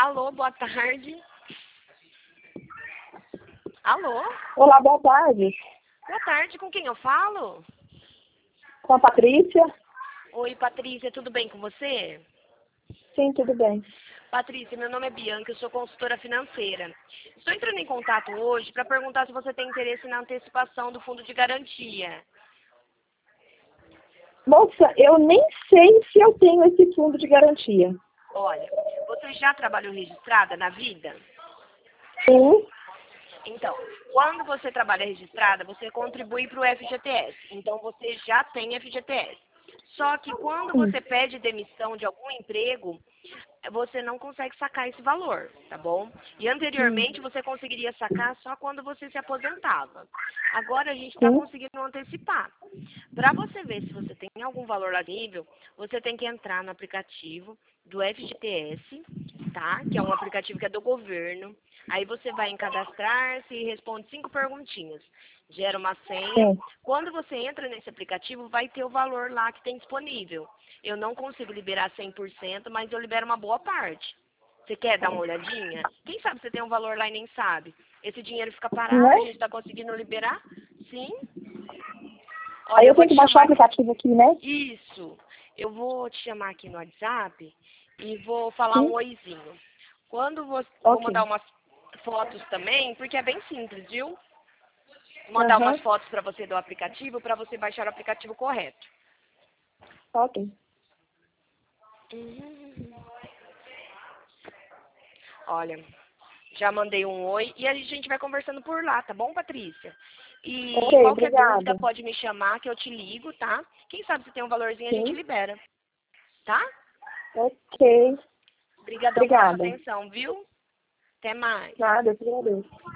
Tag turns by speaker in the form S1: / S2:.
S1: Alô, boa tarde. Alô?
S2: Olá, boa tarde.
S1: Boa tarde, com quem eu falo?
S2: Com a Patrícia?
S1: Oi, Patrícia, tudo bem com você?
S2: Sim, tudo bem.
S1: Patrícia, meu nome é Bianca, eu sou consultora financeira. Estou entrando em contato hoje para perguntar se você tem interesse na antecipação do fundo de garantia.
S2: Moça, eu nem sei se eu tenho esse fundo de garantia.
S1: Olha, você já trabalhou registrada na vida?
S2: Sim.
S1: Então, quando você trabalha registrada, você contribui para o FGTS. Então, você já tem FGTS. Só que quando você pede demissão de algum emprego, você não consegue sacar esse valor, tá bom? E anteriormente você conseguiria sacar só quando você se aposentava. Agora a gente está conseguindo antecipar. Para você ver se você tem algum valor lá nível, você tem que entrar no aplicativo do FGTS, tá? Que é um aplicativo que é do governo. Aí você vai em cadastrar-se e responde 5 perguntinhas. Gera uma senha. Quando você entra nesse aplicativo, vai ter o valor lá que tem disponível. Eu não consigo liberar 100%, mas eu libero uma boa parte. Você quer dar uma olhadinha? Quem sabe você tem um valor lá e nem sabe. Esse dinheiro fica parado, a gente está conseguindo liberar? Sim. Olha,
S2: Aí eu
S1: vou
S2: tenho
S1: te
S2: que baixar o
S1: chamar aqui.
S2: aplicativo aqui, né?
S1: Isso. Eu vou te chamar aqui no WhatsApp e vou falar um
S2: Sim.
S1: oizinho. Quando você... Vou
S2: Ok.
S1: mandar umas fotos também, porque é bem simples, viu? Vou mandar umas fotos para você do aplicativo, para você baixar o aplicativo correto.
S2: Ok.
S1: Olha, já mandei um oi e a gente vai conversando por lá, tá bom, Patrícia? E
S2: Ok,
S1: qualquer dúvida
S2: obrigada.
S1: pode me chamar que eu te ligo, tá? Quem sabe se tem um valorzinho a gente
S2: Sim.
S1: libera, tá?
S2: Ok.
S1: Obrigadão pela sua
S2: Obrigada.
S1: atenção, viu? Até mais.
S2: Nada, eu te agradeço.